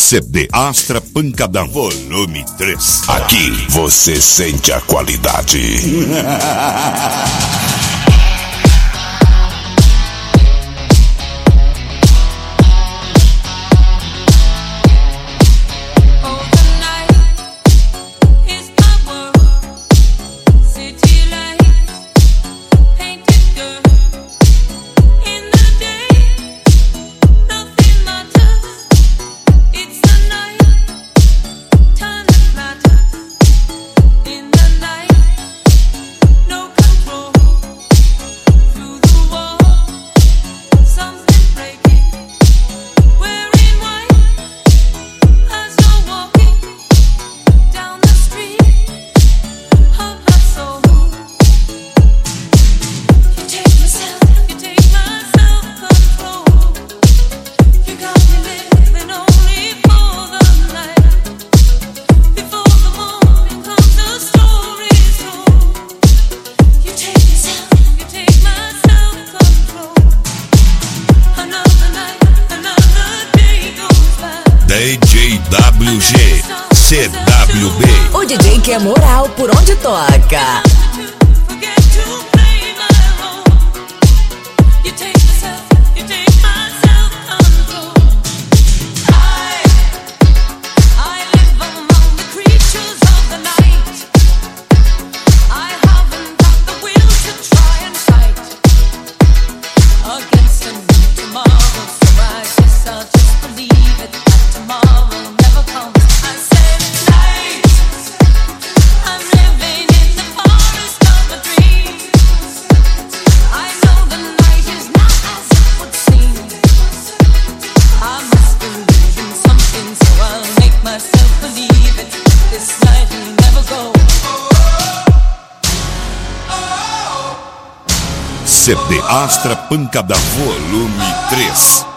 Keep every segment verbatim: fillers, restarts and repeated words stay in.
C D Astra Pancadão, volume três. Aqui você sente a qualidade. D J W G, C W B. O D J que é moral por onde toca. C D Astra Pancadão, volume três.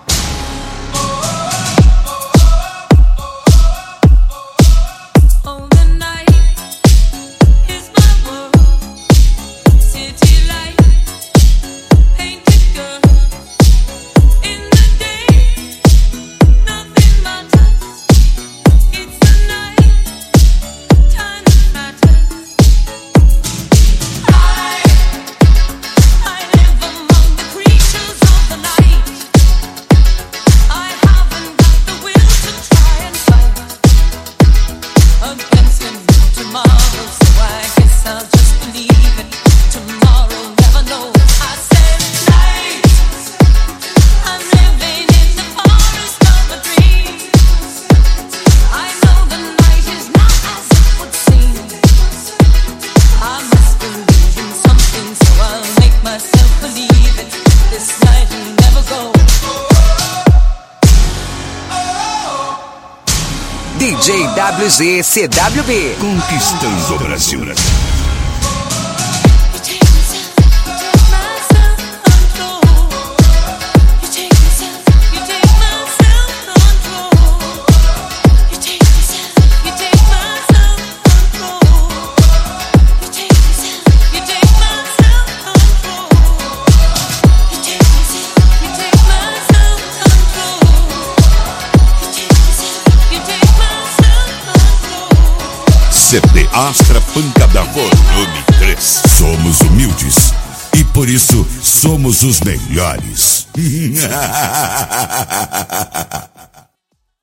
D J W G C W B, conquistando o Brasil. C D Astra Pancadão, volume três. Somos humildes e por isso somos os melhores.